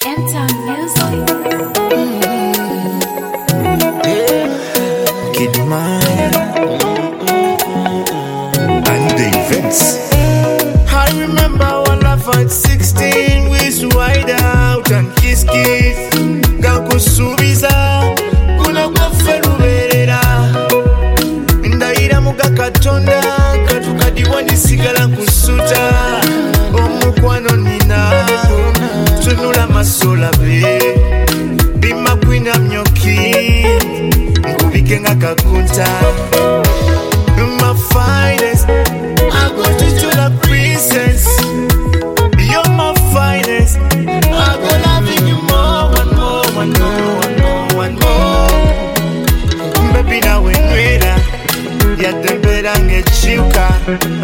M-Town Music. Kid Mine and the events. I remember when I was 16, we used to ride out and kiss. Gakusubiza, kuna gwaferuberera. Ndaira mugakatonda, katukadiwa nisigala kusuta. Omukwano nina, tunula masola be. Bima kwina mnyoki, nkubike nga kakunta. My finest, I go to the princess. You're my finest, I go loving you more, one more. Baby, now we're ready. Yeah, the better get you.